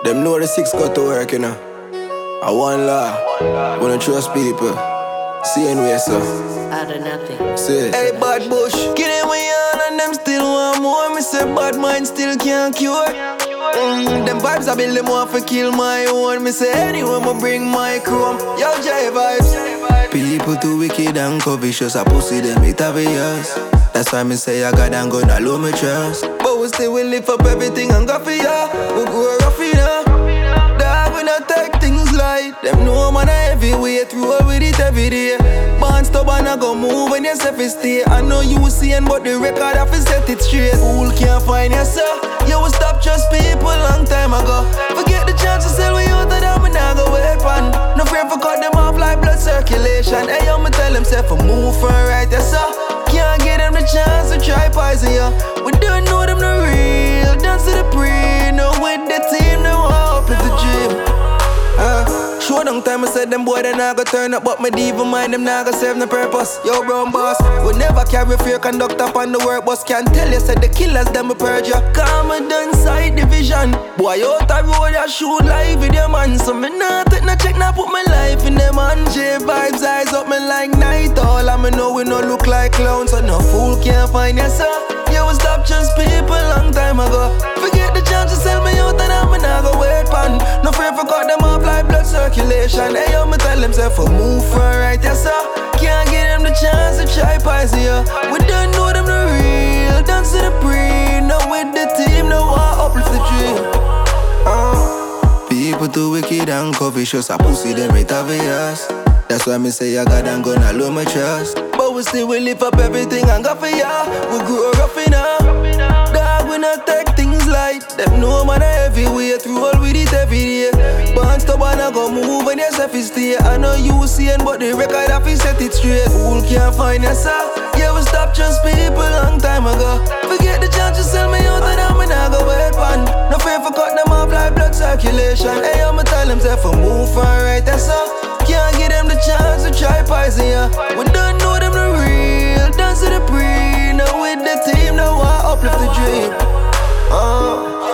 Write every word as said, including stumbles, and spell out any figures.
Them know the six got to work, you know. I one law, wanna trust people. Same way, so. Out of nothing. See. Hey, bad bush, get it when you on and them still want more. Me say bad mind still can't cure. Mm, them vibes I build them want to kill my own. Me say anyone will bring my chrome. Yo, J vibes. People too wicked and covetous, I pussy them it obvious. That's why me say I got and gonna low me trust. But we still will lift up everything and go for ya. We go rough enough. Dog, we not take things light. Them know man a heavyweight, roll with it every day. Born stubborn, I go move when you say fi stay. I know you seeing, but the record have to set it straight. Fool can't find you, sir. You will stop trust people long time ago. Forget the chance to sell when you out of them, and I go wait pan. No friend for cut them off like blood circulation. Hey, yo, me tell them say for move for right, yes sir. Can't give them the chance to try poison you. We don't know them the real. Dance to the pre. No with the team, no hope is the dream. Uh, show down time I said them boy they not go turn up, but me diva mind them not go serve no purpose. Yo brown boss, we never carry fear conduct up on the work bus. Can't tell you said the killers them a purge ya. Come and done side division. Boy out the road I shoot live with your man. So me not take no check, not put my life in them on. J vibes eyes up me like night. All I me know we no look like clowns. So no fool can't find you sir. You will stop just people long time ago. Forget the chance to sell me out and I'm not go wait pan. No fear for cut them off like blood circulation. Hey yo, me tell them say for move for right, yes sir. Can't give them the chance to try poison you. We don't know them the real. Dance to the pre. No with the team, no war uplift the dream. uh. People too wicked and covetous, I pussy them it obvious. That's why me say I got and gonna low my trust. But we still will lift up everything and go for ya. We grow rough enough. Dog, we not take things light. Them know man a heavyweight, roll with it every day. Born stubborn, I go move when you say fi stay. I know you seeing, but the record have to set it straight. Fool can't find you, sir. Yeah, we stop trust people long time ago. Forget the chance to sell me out and I'm not go wait pan. No fear for cut them off like blood circulation. Hey, I'ma tell them say for move for right, that's all. Can't give them the chance to try poison ya. We don't know them the real. Dance to the pre. No with the team, no I uplift the dream. uh.